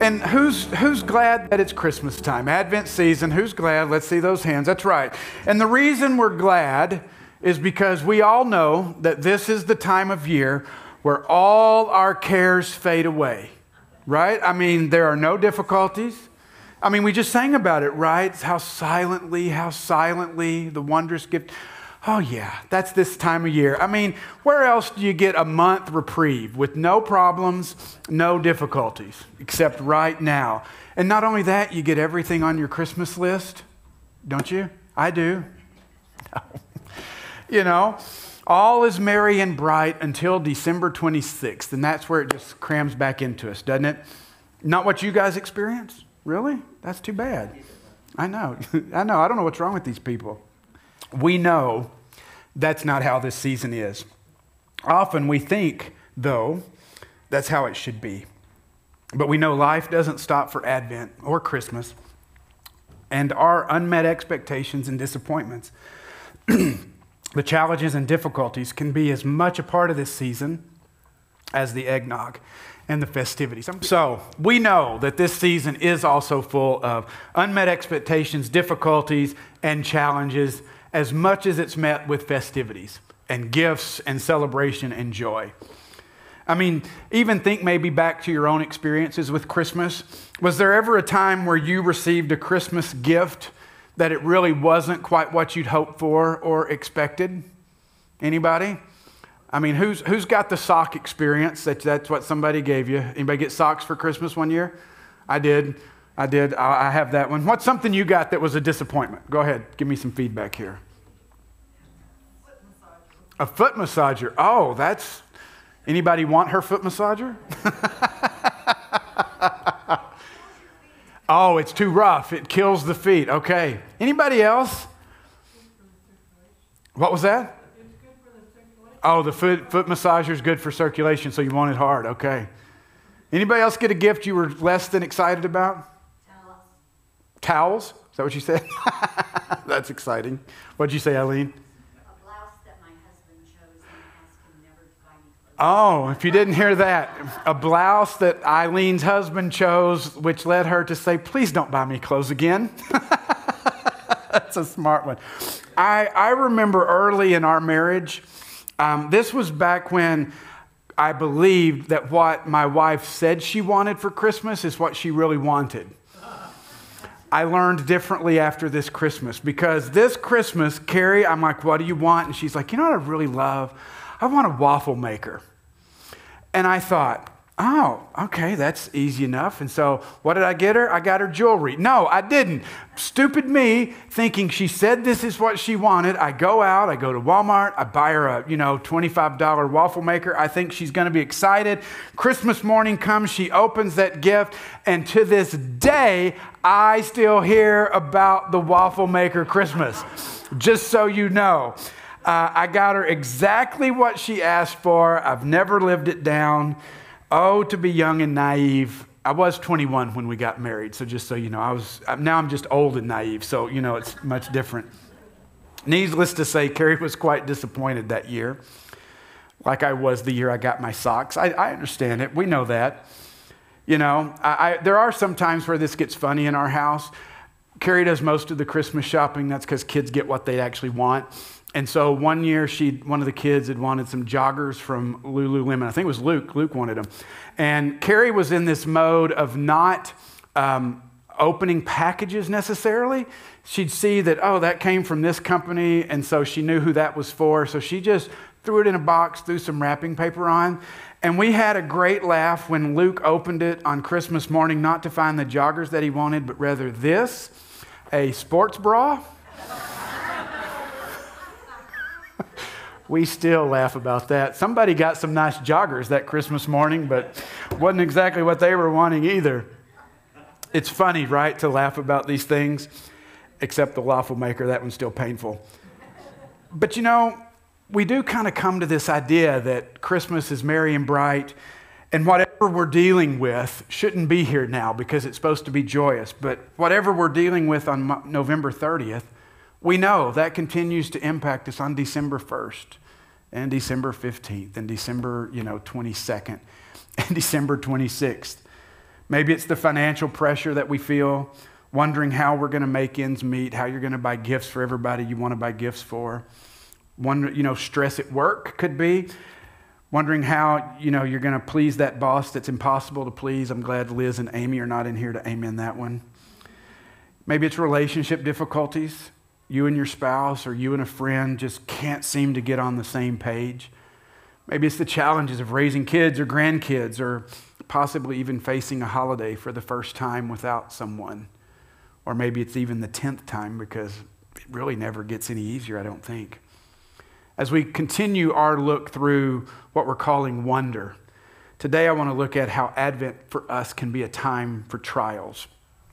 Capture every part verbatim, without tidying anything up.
And who's who's glad that it's Christmas time, Advent season? Who's glad? Let's see those hands. That's right. And the reason we're glad is because we all know that this is the time of year where all our cares fade away, right? I mean, there are no difficulties. I mean, we just sang about it, right? How silently, how silently the wondrous gift. Oh yeah, that's this time of year. I mean, where else do you get a month reprieve with no problems, no difficulties, except right now? And not only that, you get everything on your Christmas list, don't you? I do. No. You know, all is merry and bright until December twenty-sixth, and that's where it just crams back into us, doesn't it? Not what you guys experience? Really? That's too bad. I know. I know. I don't know what's wrong with these people. We know that's not how this season is. Often we think, though, that's how it should be. But we know life doesn't stop for Advent or Christmas, and our unmet expectations and disappointments, the challenges and difficulties can be as much a part of this season as the eggnog and the festivities. So we know that this season is also full of unmet expectations, difficulties, and challenges, as much as it's met with festivities and gifts and celebration and joy. I mean, even think maybe back to your own experiences with Christmas. Was there ever a time where you received a Christmas gift that it really wasn't quite what you'd hoped for or expected? Anybody? I mean, who's who's got the sock experience? That, that's what somebody gave you. Anybody get socks for Christmas one year? I did. I did. I, I have that one. What's something you got that was a disappointment? Go ahead. Give me some feedback here. Foot massager. A foot massager. Oh, that's... Anybody want her foot massager? Oh, it's too rough. It kills the feet. Okay. Anybody else? What was that? Oh, the foot, foot massager is good for circulation, so you want it hard. Okay. Anybody else get a gift you were less than excited about? Towels. Towels? Is that what you said? That's exciting. What'd you say, Eileen? A blouse that my husband chose and asked him never to buy me clothes. Oh, if you didn't hear that, a blouse that Eileen's husband chose, which led her to say, please don't buy me clothes again. That's a smart one. I, I remember early in our marriage, um, this was back when I believed that what my wife said she wanted for Christmas is what she really wanted. I learned differently after this Christmas, because this Christmas, Carrie, I'm like, what do you want? And she's like, you know what I really love? I want a waffle maker. And I thought, oh, okay, that's easy enough. And so what did I get her? I got her jewelry. No, I didn't. Stupid me, thinking she said this is what she wanted. I go out, I go to Walmart, I buy her a, you know, twenty-five dollar waffle maker. I think she's going to be excited. Christmas morning comes, she opens that gift, and to this day, I still hear about the waffle maker Christmas. Just so you know. Uh, I got her exactly what she asked for. I've never lived it down. Oh, to be young and naive. I was twenty-one when we got married, so just so you know, I was. Now I'm just old and naive, so you know it's much different. Needless to say, Carrie was quite disappointed that year, like I was the year I got my socks. I, I understand it. We know that. You know, I, I, there are some times where this gets funny in our house. Carrie does most of the Christmas shopping. That's because kids get what they actually want. And so one year, she, one of the kids had wanted some joggers from Lululemon. I think it was Luke. Luke wanted them. And Carrie was in this mode of not um, opening packages necessarily. She'd see that, oh, that came from this company, and so she knew who that was for. So she just threw it in a box, threw some wrapping paper on. And we had a great laugh when Luke opened it on Christmas morning, not to find the joggers that he wanted, but rather this, a sports bra. We still laugh about that. Somebody got some nice joggers that Christmas morning, but wasn't exactly what they were wanting either. It's funny, right, to laugh about these things, except the waffle maker, that one's still painful. But you know, we do kind of come to this idea that Christmas is merry and bright, and whatever we're dealing with shouldn't be here now because it's supposed to be joyous. But whatever we're dealing with on November thirtieth, we know that continues to impact us on December first and December fifteenth and December, you know, twenty-second and December twenty-sixth. Maybe it's the financial pressure that we feel, wondering how we're going to make ends meet, how you're going to buy gifts for everybody you want to buy gifts for. Wonder, you know, stress at work could be. Wondering how, you know, you're going to please that boss that's impossible to please. I'm glad Liz and Amy are not in here to amen that one. Maybe it's relationship difficulties. You and your spouse or you and a friend just can't seem to get on the same page. Maybe it's the challenges of raising kids or grandkids or possibly even facing a holiday for the first time without someone. Or maybe it's even the tenth time because it really never gets any easier, I don't think. As we continue our look through what we're calling wonder, today I want to look at how Advent for us can be a time for trials.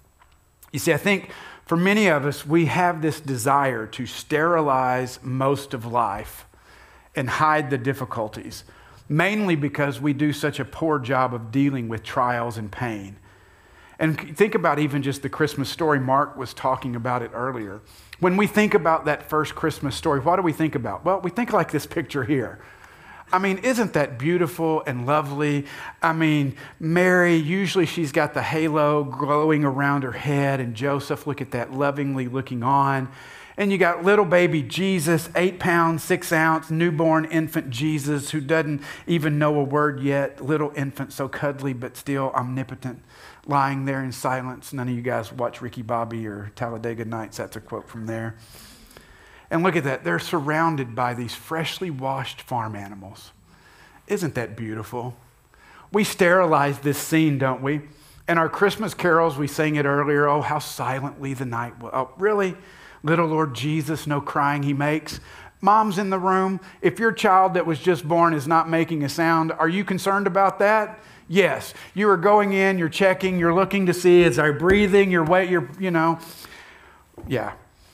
You see, I think for many of us, we have this desire to sterilize most of life and hide the difficulties, mainly because we do such a poor job of dealing with trials and pain. And think about even just the Christmas story. Mark was talking about it earlier. When we think about that first Christmas story, what do we think about? Well, we think like this picture here. I mean, isn't that beautiful and lovely? I mean, Mary, usually she's got the halo glowing around her head, and Joseph, look at that, lovingly looking on. And you got little baby Jesus, eight pounds, six ounce, newborn infant Jesus, who doesn't even know a word yet. Little infant, so cuddly, but still omnipotent, lying there in silence. None of you guys watch Ricky Bobby or Talladega Nights. That's a quote from there. And look at that. They're surrounded by these freshly washed farm animals. Isn't that beautiful? We sterilize this scene, don't we? In our Christmas carols, we sang it earlier. Oh, how silently the night will. Oh, really? Little Lord Jesus, no crying he makes. Moms in the room, if your child that was just born is not making a sound, are you concerned about that? Yes. You are going in, you're checking, you're looking to see, is I breathing, you're wait, you're, you know. Yeah.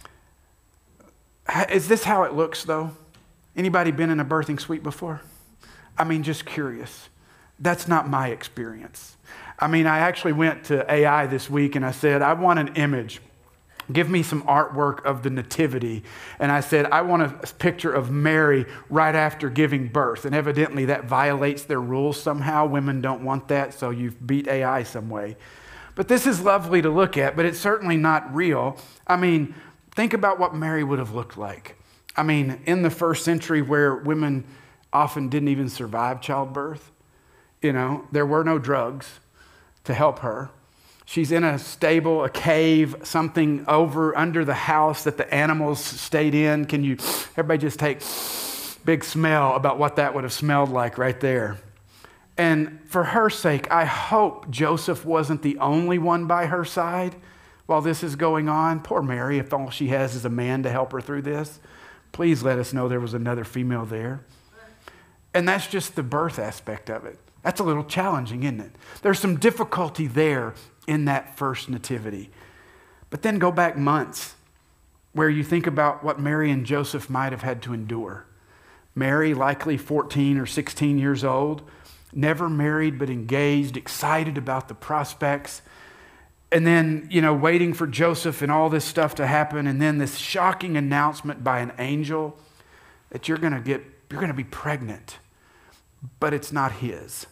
Is this how it looks, though? Anybody been in a birthing suite before? I mean, just curious. That's not my experience. I mean, I actually went to A I this week and I said, I want an image. Give me some artwork of the nativity. And I said, I want a picture of Mary right after giving birth. And evidently that violates their rules somehow. Women don't want that, so you've beat A I some way. But this is lovely to look at, but it's certainly not real. I mean, think about what Mary would have looked like. I mean, in the first century where women often didn't even survive childbirth, you know, there were no drugs to help her. She's in a stable, a cave, something over under the house that the animals stayed in. Can you, everybody just take big smell about what that would have smelled like right there. And for her sake, I hope Joseph wasn't the only one by her side while this is going on. Poor Mary, if all she has is a man to help her through this. Please let us know there was another female there. And that's just the birth aspect of it. That's a little challenging, isn't it? There's some difficulty there in that first nativity. But then go back months where you think about what Mary and Joseph might have had to endure. Mary, likely fourteen or sixteen years old, never married but engaged, excited about the prospects. And then, you know, waiting for Joseph and all this stuff to happen. And then this shocking announcement by an angel that you're going to get, you're going to be pregnant, but it's not his.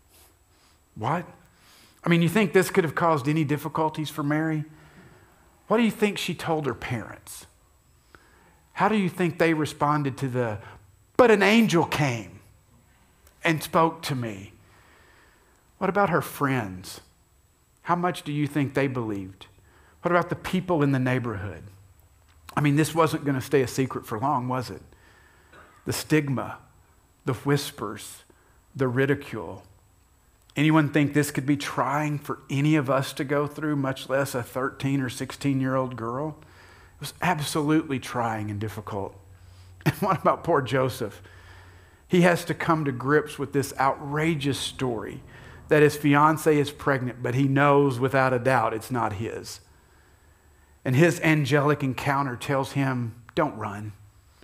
What? I mean, you think this could have caused any difficulties for Mary? What do you think she told her parents? How do you think they responded to the, but an angel came and spoke to me? What about her friends? How much do you think they believed? What about the people in the neighborhood? I mean, this wasn't going to stay a secret for long, was it? The stigma, the whispers, the ridicule. Anyone think this could be trying for any of us to go through, much less a thirteen or sixteen-year-old girl? It was absolutely trying and difficult. And what about poor Joseph? He has to come to grips with this outrageous story that his fiancée is pregnant, but he knows without a doubt it's not his. And his angelic encounter tells him, don't run.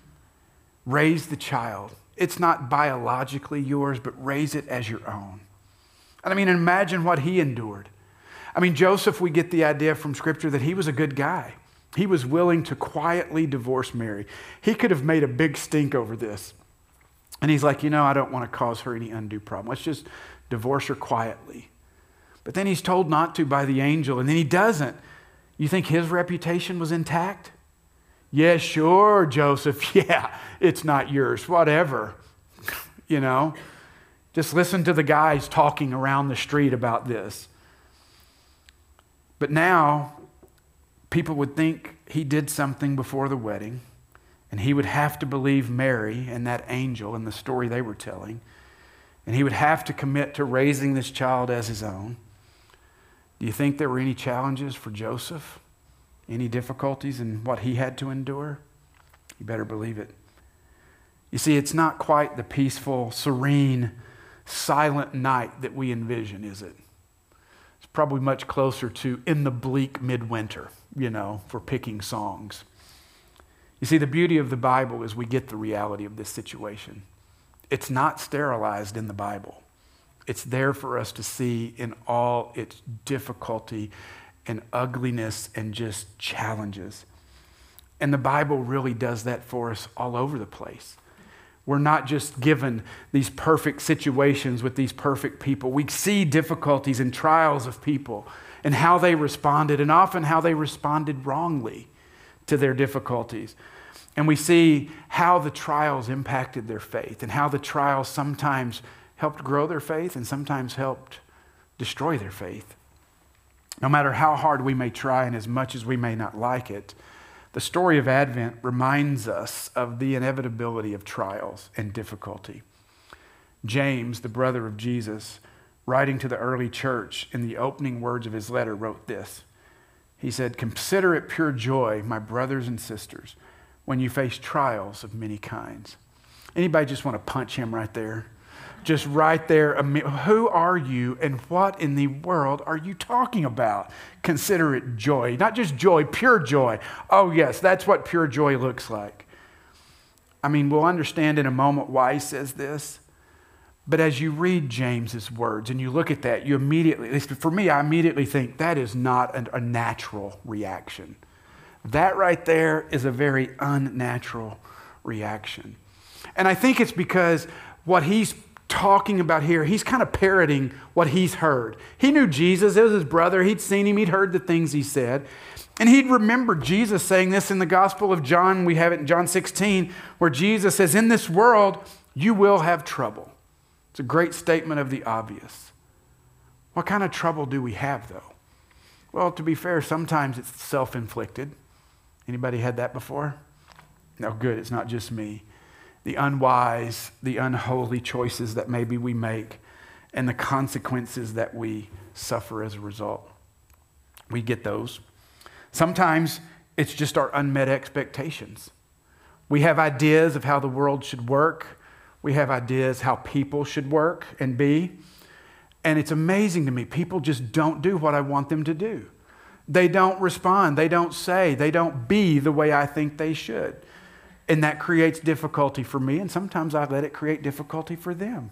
Raise the child. It's not biologically yours, but raise it as your own. And I mean, imagine what he endured. I mean, Joseph, we get the idea from Scripture that he was a good guy. He was willing to quietly divorce Mary. He could have made a big stink over this. And he's like, you know, I don't want to cause her any undue problem. Let's just divorce her quietly. But then he's told not to by the angel, and then he doesn't. You think his reputation was intact? Yeah, sure, Joseph. Yeah, it's not yours. Whatever. You know, just listen to the guys talking around the street about this. But now, people would think he did something before the wedding, and he would have to believe Mary and that angel and the story they were telling, and he would have to commit to raising this child as his own. Do you think there were any challenges for Joseph? Any difficulties in what he had to endure? You better believe it. You see, it's not quite the peaceful, serene, silent night that we envision, is it? It's probably much closer to in the bleak midwinter, you know, for picking songs. You see, the beauty of the Bible is we get the reality of this situation. It's not sterilized in the Bible. It's there for us to see in all its difficulty and ugliness and just challenges. And the Bible really does that for us all over the place. We're not just given these perfect situations with these perfect people. We see difficulties and trials of people and how they responded, and often how they responded wrongly to their difficulties. And we see how the trials impacted their faith, and how the trials sometimes helped grow their faith and sometimes helped destroy their faith. No matter how hard we may try and as much as we may not like it, the story of Advent reminds us of the inevitability of trials and difficulty. James, the brother of Jesus, writing to the early church in the opening words of his letter, wrote this. He said, "Consider it pure joy, my brothers and sisters, when you face trials of many kinds." Anybody just want to punch him right there? Just right there. Who are you and what in the world are you talking about? Consider it joy. Not just joy, pure joy. Oh yes, that's what pure joy looks like. I mean, we'll understand in a moment why he says this. But as you read James's words and you look at that, you immediately, at least for me, I immediately think that is not an, a natural reaction. That right there is a very unnatural reaction. And I think it's because what he's talking about here, he's kind of parroting what he's heard. He knew Jesus, it was his brother, he'd seen him, he'd heard the things he said. And he'd remembered Jesus saying this in the Gospel of John. We have it in John sixteen, where Jesus says, "In this world, you will have trouble." It's a great statement of the obvious. What kind of trouble do we have, though? Well, to be fair, sometimes it's self-inflicted. Anybody had that before? No, good, it's not just me. The unwise, the unholy choices that maybe we make, and the consequences that we suffer as a result. We get those. Sometimes it's just our unmet expectations. We have ideas of how the world should work. We have ideas how people should work and be. And it's amazing to me. People just don't do what I want them to do. They don't respond. They don't say. They don't be the way I think they should. And that creates difficulty for me, and sometimes I let it create difficulty for them.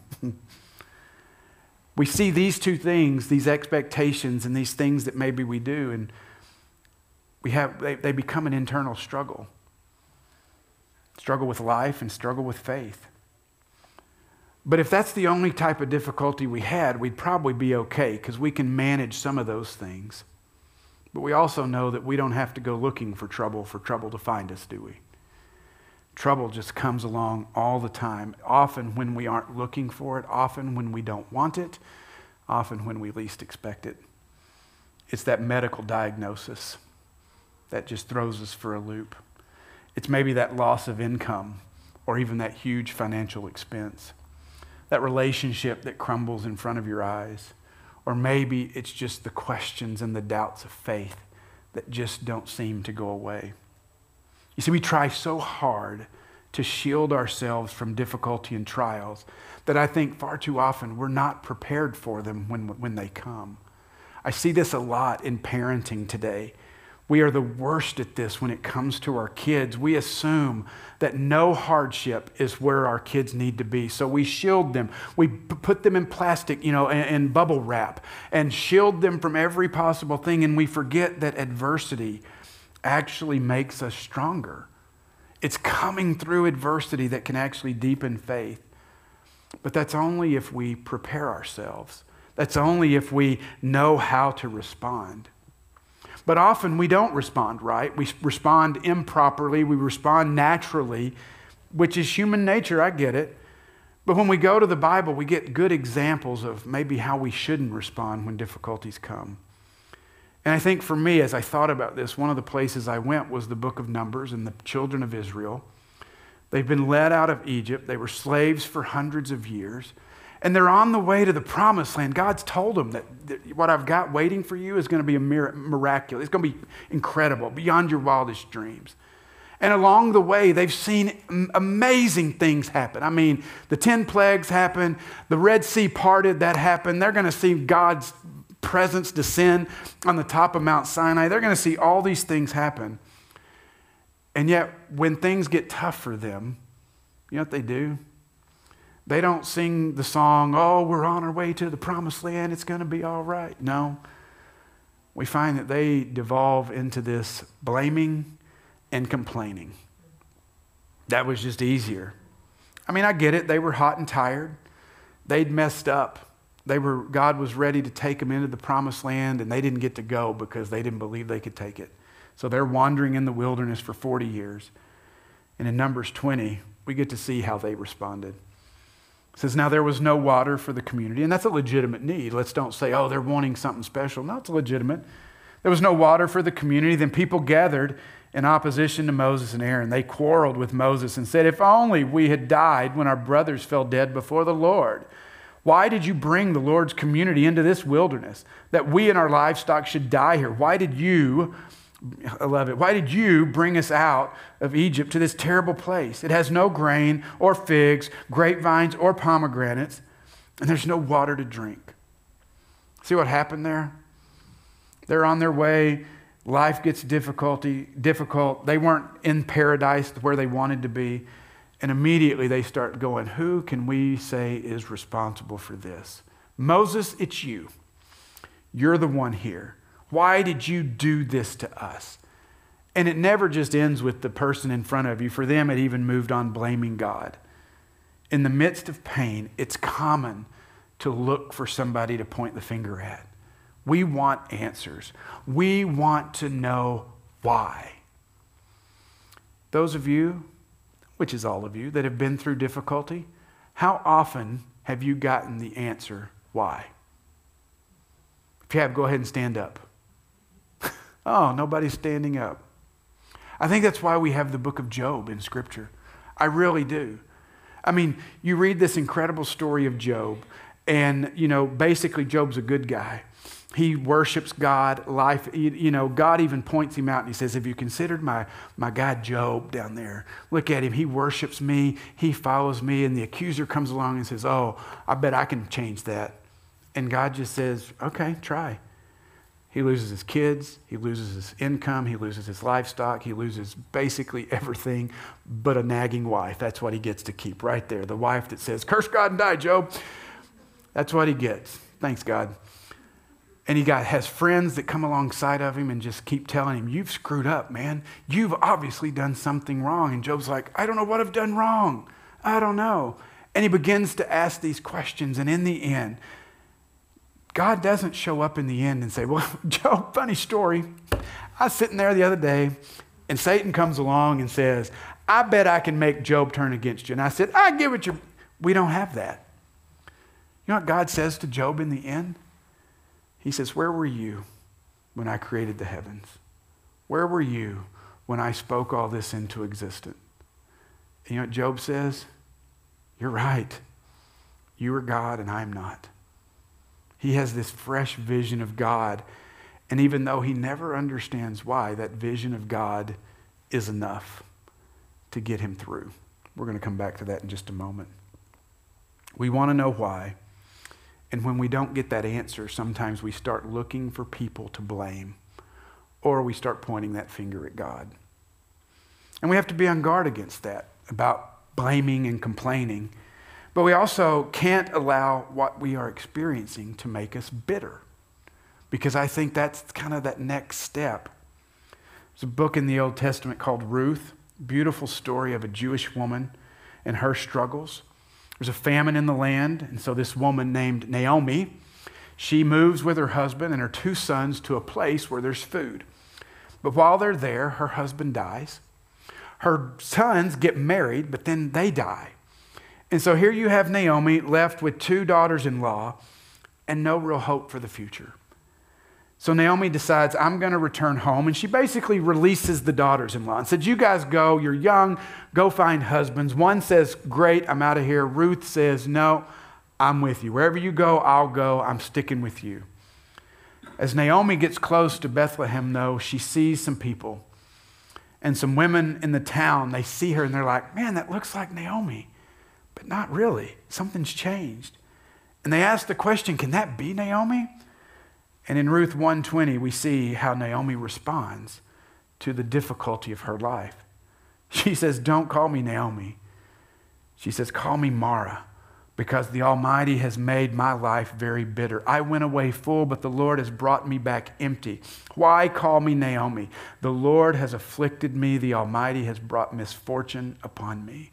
We see these two things, these expectations and these things that maybe we do, and we have they, they become an internal struggle. Struggle with life and struggle with faith. But if that's the only type of difficulty we had, we'd probably be okay because we can manage some of those things. But we also know that we don't have to go looking for trouble for trouble to find us, do we? Trouble just comes along all the time, often when we aren't looking for it, often when we don't want it, often when we least expect it. It's that medical diagnosis that just throws us for a loop. It's maybe that loss of income or even that huge financial expense, that relationship that crumbles in front of your eyes, or maybe it's just the questions and the doubts of faith that just don't seem to go away. You see, we try so hard to shield ourselves from difficulty and trials that I think far too often we're not prepared for them when, when they come. I see this a lot in parenting today. We are the worst at this when it comes to our kids. We assume that no hardship is where our kids need to be. So we shield them. We p- put them in plastic, you know, and, and bubble wrap and shield them from every possible thing. And we forget that adversity actually makes us stronger. It's coming through adversity that can actually deepen faith. But that's only if we prepare ourselves. That's only if we know how to respond. But often we don't respond right. We respond improperly. We respond naturally, which is human nature. I get it. But when we go to the Bible, we get good examples of maybe how we shouldn't respond when difficulties come. And I think for me, as I thought about this, one of the places I went was the book of Numbers and the children of Israel. They've been led out of Egypt. They were slaves for hundreds of years. And they're on the way to the promised land. God's told them that, that what I've got waiting for you is going to be a mir- miraculous. It's going to be incredible, beyond your wildest dreams. And along the way, they've seen amazing things happen. I mean, the ten plagues happened. The Red Sea parted. That happened. They're going to see God's presence descend on the top of Mount Sinai. They're going to see all these things happen. And yet, when things get tough for them, you know what they do? They don't sing the song, oh, we're on our way to the promised land, it's going to be all right. No. We find that they devolve into this blaming and complaining. That was just easier. I mean, I get it. They were hot and tired. They'd messed up. They were, God was ready to take them into the promised land, and they didn't get to go because they didn't believe they could take it. So they're wandering in the wilderness for forty years. And in Numbers twenty, we get to see how they responded. It says, now there was no water for the community, and that's a legitimate need. Let's don't say, oh, they're wanting something special. No, it's legitimate. There was no water for the community. Then people gathered in opposition to Moses and Aaron. They quarreled with Moses and said, if only we had died when our brothers fell dead before the Lord. Why did you bring the Lord's community into this wilderness, that we and our livestock should die here? Why did you, I love it, why did you bring us out of Egypt to this terrible place? It has no grain or figs, grapevines or pomegranates, and there's no water to drink. See what happened there? They're on their way. Life gets difficulty, difficult. They weren't in paradise where they wanted to be. And immediately they start going, who can we say is responsible for this? Moses, it's you. You're the one here. Why did you do this to us? And it never just ends with the person in front of you. For them, it even moved on blaming God. In the midst of pain, it's common to look for somebody to point the finger at. We want answers. We want to know why. Those of you, which is all of you, that have been through difficulty, how often have you gotten the answer why? If you have, go ahead and stand up. Oh, nobody's standing up. I think that's why we have the book of Job in Scripture. I really do. I mean, you read this incredible story of Job, and, you know, basically Job's a good guy. He worships God. Life, you know, God even points him out and he says, have you considered my, my guy Job down there? Look at him. He worships me. He follows me. And the accuser comes along and says, oh, I bet I can change that. And God just says, okay, try. He loses his kids. He loses his income. He loses his livestock. He loses basically everything but a nagging wife. That's what he gets to keep right there. The wife that says, curse God and die, Job. That's what he gets. Thanks, God. And he got, has friends that come alongside of him and just keep telling him, you've screwed up, man. You've obviously done something wrong. And Job's like, I don't know what I've done wrong. I don't know. And he begins to ask these questions. And in the end, God doesn't show up in the end and say, well, Job, funny story. I was sitting there the other day and Satan comes along and says, I bet I can make Job turn against you. And I said, I give it your, we don't have that. You know what God says to Job in the end? He says, where were you when I created the heavens? Where were you when I spoke all this into existence? And you know what Job says? You're right. You are God and I'm not. He has this fresh vision of God. And even though he never understands why, that vision of God is enough to get him through. We're going to come back to that in just a moment. We want to know why. And when we don't get that answer, sometimes we start looking for people to blame, or we start pointing that finger at God. And we have to be on guard against that, about blaming and complaining. But we also can't allow what we are experiencing to make us bitter, because I think that's kind of that next step. There's a book in the Old Testament called Ruth, beautiful story of a Jewish woman and her struggles. There's a famine in the land, and so this woman named Naomi, She moves with her husband and her two sons to a place where there's food. But while they're there, her husband dies. Her sons get married, but then they die. And so here you have Naomi left with two daughters-in-law and no real hope for the future. So Naomi decides, I'm going to return home. And she basically releases the daughters-in-law and said, you guys go, you're young, go find husbands. One says, great, I'm out of here. Ruth says, no, I'm with you. Wherever you go, I'll go. I'm sticking with you. As Naomi gets close to Bethlehem, though, she sees some people. And some women in the town, they see her and they're like, man, that looks like Naomi. But not really. Something's changed. And they ask the question, can that be Naomi? And in Ruth one twenty, we see how Naomi responds to the difficulty of her life. She says, don't call me Naomi. She says, call me Mara, because the Almighty has made my life very bitter. I went away full, but the Lord has brought me back empty. Why call me Naomi? The Lord has afflicted me. The Almighty has brought misfortune upon me.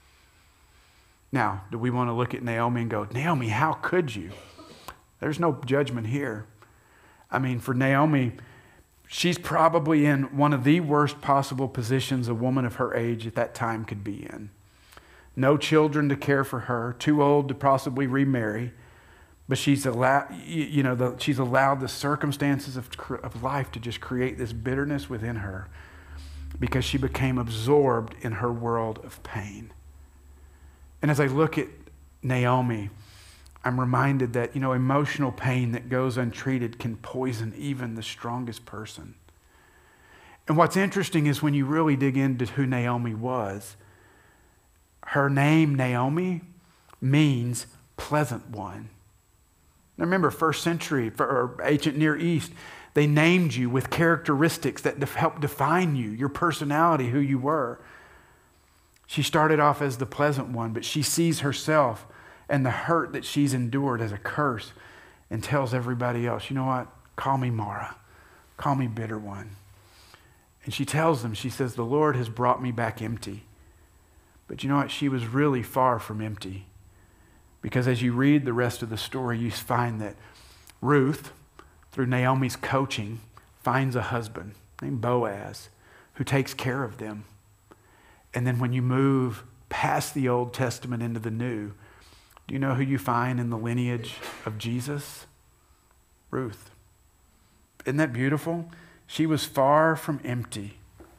Now, do we want to look at Naomi and go, Naomi, how could you? There's no judgment here. I mean, for Naomi, she's probably in one of the worst possible positions a woman of her age at that time could be in. No children to care for her, too old to possibly remarry, but she's allowed, you know, the, she's allowed the circumstances of, of life to just create this bitterness within her because she became absorbed in her world of pain. And as I look at Naomi, I'm reminded that, you know, emotional pain that goes untreated can poison even the strongest person. And what's interesting is when you really dig into who Naomi was, her name, Naomi, means pleasant one. Now remember, first century or ancient Near East, they named you with characteristics that helped define you, your personality, who you were. She started off as the pleasant one, but she sees herself and the hurt that she's endured as a curse and tells everybody else, you know what? Call me Mara. Call me bitter one. And she tells them, she says, the Lord has brought me back empty. But you know what? She was really far from empty. Because as you read the rest of the story, you find that Ruth, through Naomi's coaching, finds a husband named Boaz who takes care of them. And then when you move past the Old Testament into the New, do you know who you find in the lineage of Jesus? Ruth. Isn't that beautiful? She was far from empty.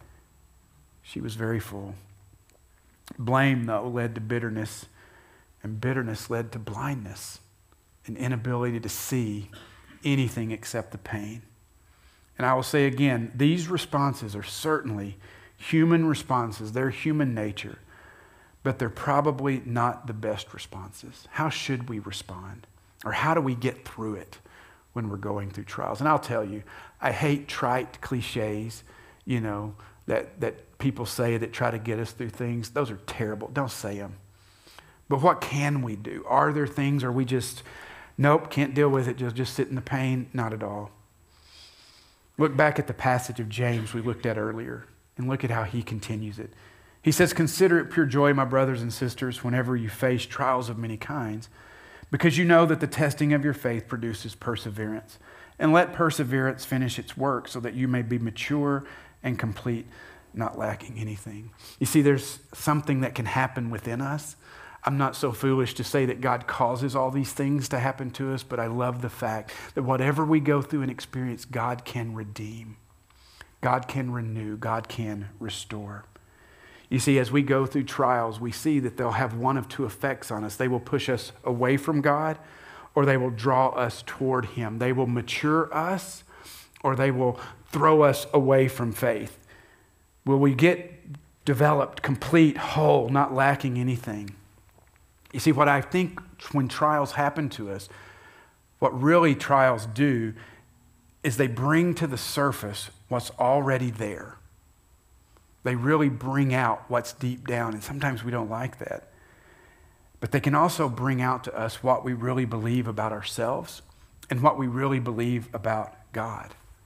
She was very full. Blame, though, led to bitterness, and bitterness led to blindness, an inability to see anything except the pain. And I will say again, these responses are certainly human responses. They're human nature, but they're probably not the best responses. How should we respond? Or how do we get through it when we're going through trials? And I'll tell you, I hate trite cliches, you know, that, that people say that try to get us through things. Those are terrible. Don't say them. But what can we do? Are there things, or we just, nope, can't deal with it, just, just sit in the pain? Not at all. Look back at the passage of James we looked at earlier, and look at how he continues it. He says, consider it pure joy, my brothers and sisters, whenever you face trials of many kinds, because you know that the testing of your faith produces perseverance. And let perseverance finish its work so that you may be mature and complete, not lacking anything. You see, there's something that can happen within us. I'm not so foolish to say that God causes all these things to happen to us, but I love the fact that whatever we go through and experience, God can redeem. God can renew. God can restore. You see, as we go through trials, we see that they'll have one of two effects on us. They will push us away from God, or they will draw us toward Him. They will mature us, or they will throw us away from faith. Will we get developed, complete, whole, not lacking anything? You see, what I think when trials happen to us, what really trials do is they bring to the surface what's already there. They really bring out what's deep down, and sometimes we don't like that. But they can also bring out to us what we really believe about ourselves and what we really believe about God.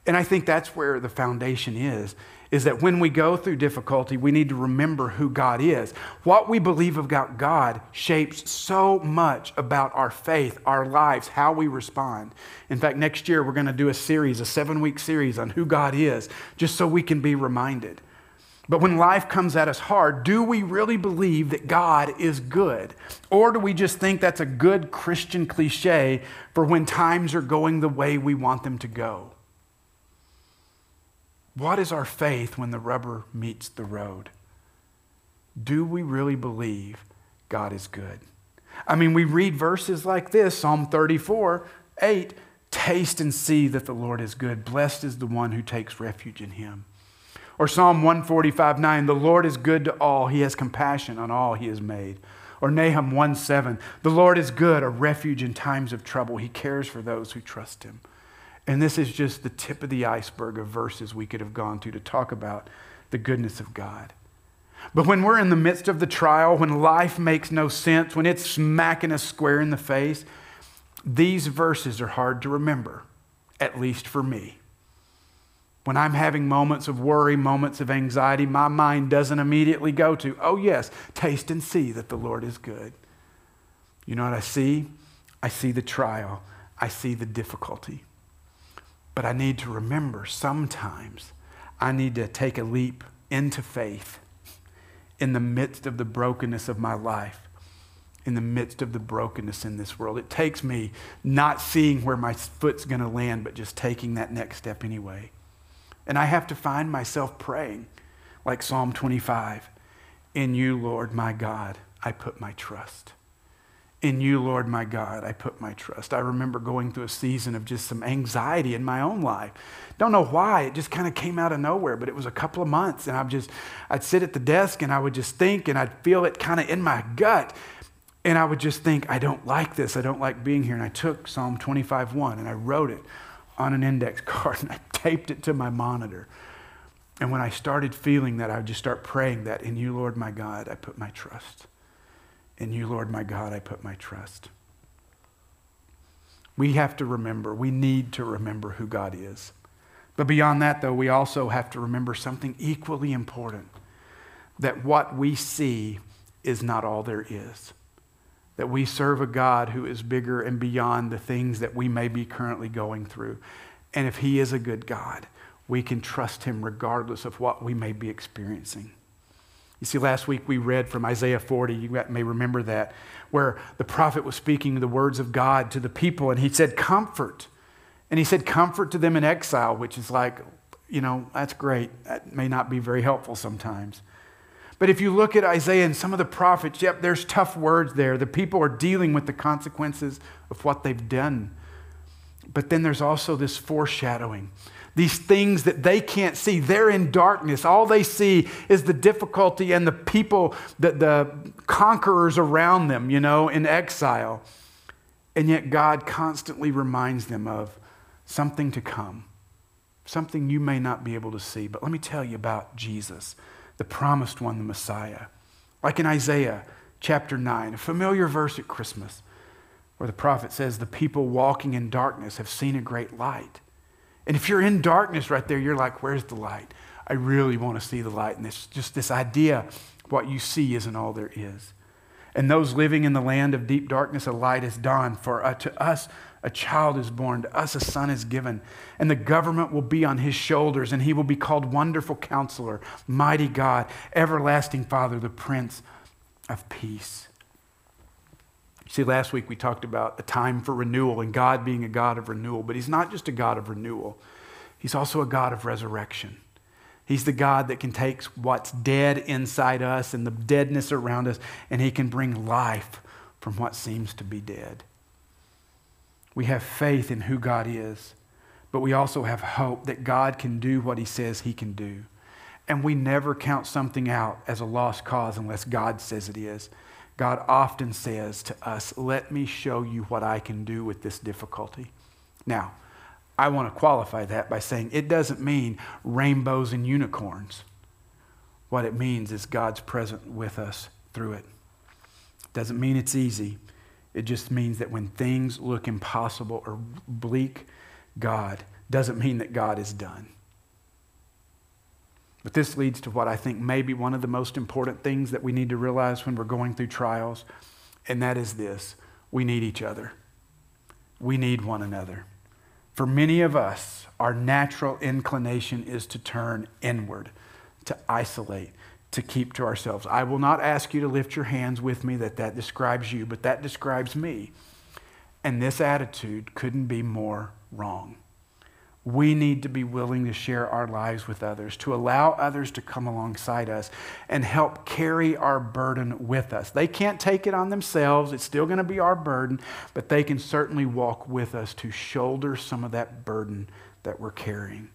And I think that's where the foundation is, is that when we go through difficulty, we need to remember who God is. What we believe about God shapes so much about our faith, our lives, how we respond. In fact, next year we're going to do a series, a seven-week series on who God is, just so we can be reminded. But when life comes at us hard, do we really believe that God is good? Or do we just think that's a good Christian cliche for when times are going the way we want them to go? What is our faith when the rubber meets the road? Do we really believe God is good? I mean, we read verses like this, Psalm thirty-four, eight, taste and see that the Lord is good. Blessed is the one who takes refuge in him. Or Psalm one forty-five, nine, the Lord is good to all. He has compassion on all he has made. Or Nahum one seven, the Lord is good, a refuge in times of trouble. He cares for those who trust him. And this is just the tip of the iceberg of verses we could have gone to to talk about the goodness of God. But when we're in the midst of the trial, when life makes no sense, when it's smacking us square in the face, these verses are hard to remember, at least for me. When I'm having moments of worry, moments of anxiety, my mind doesn't immediately go to, oh yes, taste and see that the Lord is good. You know what I see? I see the trial. I see the difficulty. But I need to remember sometimes I need to take a leap into faith in the midst of the brokenness of my life, in the midst of the brokenness in this world. It takes me not seeing where my foot's going to land, but just taking that next step anyway. And I have to find myself praying like Psalm twenty-five. In you, Lord, my God, I put my trust. In you, Lord, my God, I put my trust. I remember going through a season of just some anxiety in my own life. Don't know why. It just kind of came out of nowhere, but it was a couple of months. And I'd just, I'd sit at the desk and I would just think, and I'd feel it kind of in my gut. And I would just think, I don't like this. I don't like being here. And I took Psalm twenty-five one and I wrote it on an index card and I taped it to my monitor. And when I started feeling that, I would just start praying that in you, Lord, my God, I put my trust. In you, Lord, my God, I put my trust. We have to remember, we need to remember who God is. But beyond that, though, we also have to remember something equally important, that what we see is not all there is. That we serve a God who is bigger and beyond the things that we may be currently going through. And if he is a good God, we can trust him regardless of what we may be experiencing. You see, last week we read from Isaiah forty, you may remember that, where the prophet was speaking the words of God to the people, and he said, comfort. And he said, comfort to them in exile, which is like, you know, that's great. That may not be very helpful sometimes. But if you look at Isaiah and some of the prophets, yep, there's tough words there. The people are dealing with the consequences of what they've done. But then there's also this foreshadowing. These things that they can't see, they're in darkness. All they see is the difficulty and the people, the, the conquerors around them, you know, in exile. And yet God constantly reminds them of something to come, something you may not be able to see. But let me tell you about Jesus, the promised one, the Messiah. Like in Isaiah chapter nine, a familiar verse at Christmas, where the prophet says, the people walking in darkness have seen a great light. And if you're in darkness right there, you're like, where's the light? I really want to see the light. And it's just this idea, what you see isn't all there is. And those living in the land of deep darkness, a light has dawned. For uh, to us, a child is born. To us, a son is given. And the government will be on his shoulders. And he will be called Wonderful Counselor, Mighty God, Everlasting Father, the Prince of Peace. See, last week we talked about a time for renewal and God being a God of renewal. But he's not just a God of renewal. He's also a God of resurrection. He's the God that can take what's dead inside us and the deadness around us, and he can bring life from what seems to be dead. We have faith in who God is, but we also have hope that God can do what he says he can do. And we never count something out as a lost cause unless God says it is. God often says to us, let me show you what I can do with this difficulty. Now, I want to qualify that by saying it doesn't mean rainbows and unicorns. What it means is God's present with us through it. It doesn't mean it's easy. It just means that when things look impossible or bleak, God doesn't mean that God is done. But this leads to what I think may be one of the most important things that we need to realize when we're going through trials, and that is this: we need each other. We need one another. For many of us, our natural inclination is to turn inward, to isolate, to keep to ourselves. I will not ask you to lift your hands with me that that describes you, but that describes me. And this attitude couldn't be more wrong. We need to be willing to share our lives with others, to allow others to come alongside us and help carry our burden with us. They can't take it on themselves. It's still going to be our burden, but they can certainly walk with us to shoulder some of that burden that we're carrying.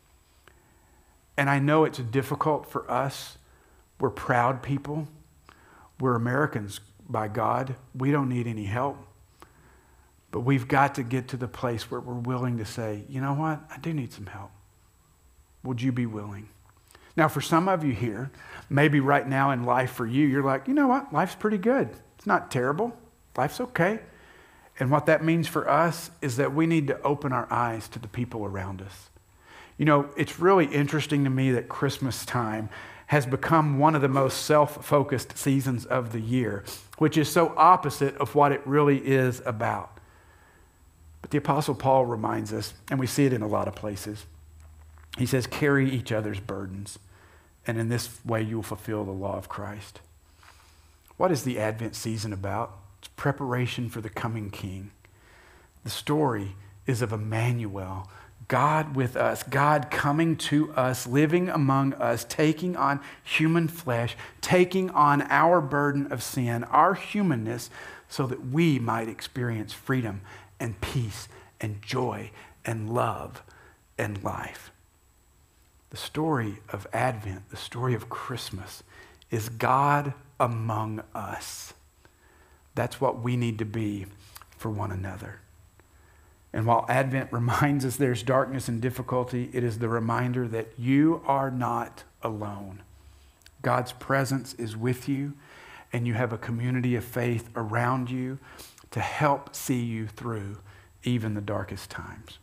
And I know it's difficult for us. We're proud people. We're Americans by God. We don't need any help. But we've got to get to the place where we're willing to say, you know what? I do need some help. Would you be willing? Now, for some of you here, maybe right now in life for you, you're like, you know what? Life's pretty good. It's not terrible. Life's okay. And what that means for us is that we need to open our eyes to the people around us. You know, it's really interesting to me that Christmas time has become one of the most self-focused seasons of the year, which is so opposite of what it really is about. But the Apostle Paul reminds us, and we see it in a lot of places. He says, carry each other's burdens, and in this way you will fulfill the law of Christ. What is the Advent season about? It's preparation for the coming King. The story is of Emmanuel, God with us, God coming to us, living among us, taking on human flesh, taking on our burden of sin, our humanness, so that we might experience freedom and peace and joy and love and life. The story of Advent, the story of Christmas, is God among us. That's what we need to be for one another. And while Advent reminds us there's darkness and difficulty, it is the reminder that you are not alone. God's presence is with you, and you have a community of faith around you to help see you through even the darkest times.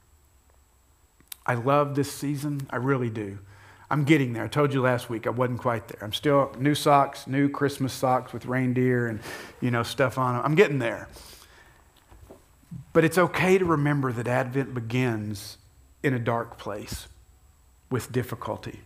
I love this season. I really do. I'm getting there. I told you last week I wasn't quite there. I'm still new socks, new Christmas socks with reindeer and, you know, stuff on them. I'm getting there. But it's okay to remember that Advent begins in a dark place with difficulty,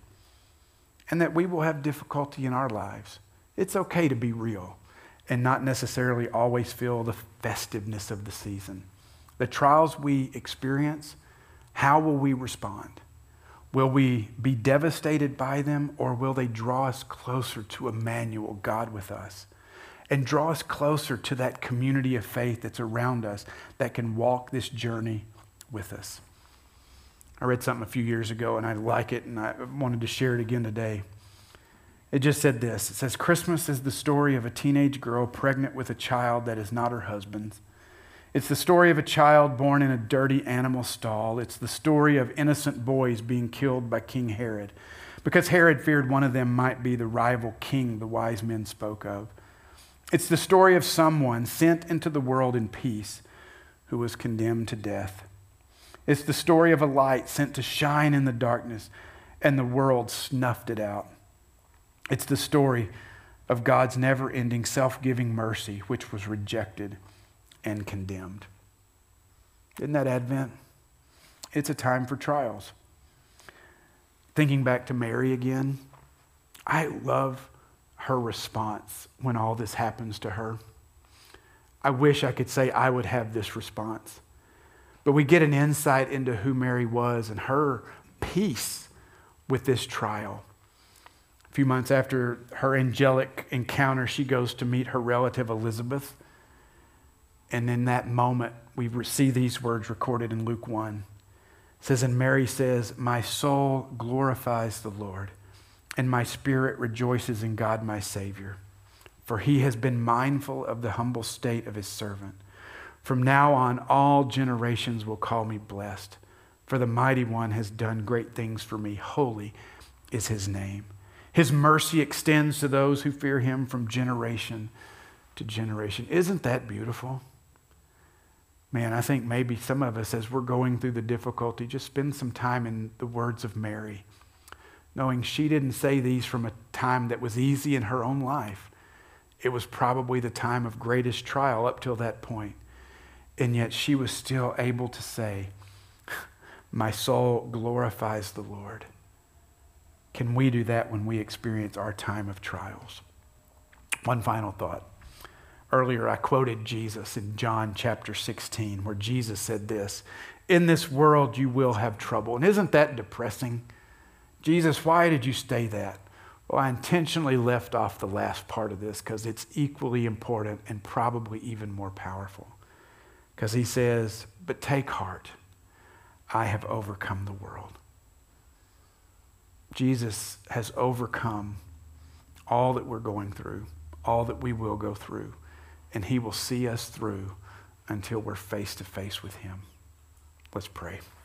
and that we will have difficulty in our lives. It's okay to be real and not necessarily always feel the festiveness of the season. The trials we experience, how will we respond? Will we be devastated by them, or will they draw us closer to Emmanuel, God with us, and draw us closer to that community of faith that's around us that can walk this journey with us? I read something a few years ago, and I like it, and I wanted to share it again today. It just said this. It says, Christmas is the story of a teenage girl pregnant with a child that is not her husband's. It's the story of a child born in a dirty animal stall. It's the story of innocent boys being killed by King Herod, because Herod feared one of them might be the rival king the wise men spoke of. It's the story of someone sent into the world in peace who was condemned to death. It's the story of a light sent to shine in the darkness, and the world snuffed it out. It's the story of God's never-ending, self-giving mercy, which was rejected and condemned. Isn't that Advent? It's a time for trials. Thinking back to Mary again, I love her response when all this happens to her. I wish I could say I would have this response. But we get an insight into who Mary was and her peace with this trial. A few months after her angelic encounter, she goes to meet her relative Elizabeth. And in that moment, we see these words recorded in Luke one. It says, and Mary says, my soul glorifies the Lord, and my spirit rejoices in God my Savior, for he has been mindful of the humble state of his servant. From now on, all generations will call me blessed, for the Mighty One has done great things for me. Holy is his name. His mercy extends to those who fear him from generation to generation. Isn't that beautiful? Man, I think maybe some of us, as we're going through the difficulty, just spend some time in the words of Mary, knowing she didn't say these from a time that was easy in her own life. It was probably the time of greatest trial up till that point. And yet she was still able to say, my soul glorifies the Lord. Can we do that when we experience our time of trials? One final thought. Earlier, I quoted Jesus in John chapter sixteen, where Jesus said this, in this world you will have trouble. And isn't that depressing? Jesus, why did you say that? Well, I intentionally left off the last part of this because it's equally important and probably even more powerful. Because he says, but take heart, I have overcome the world. Jesus has overcome all that we're going through, all that we will go through. And he will see us through until we're face to face with him. Let's pray.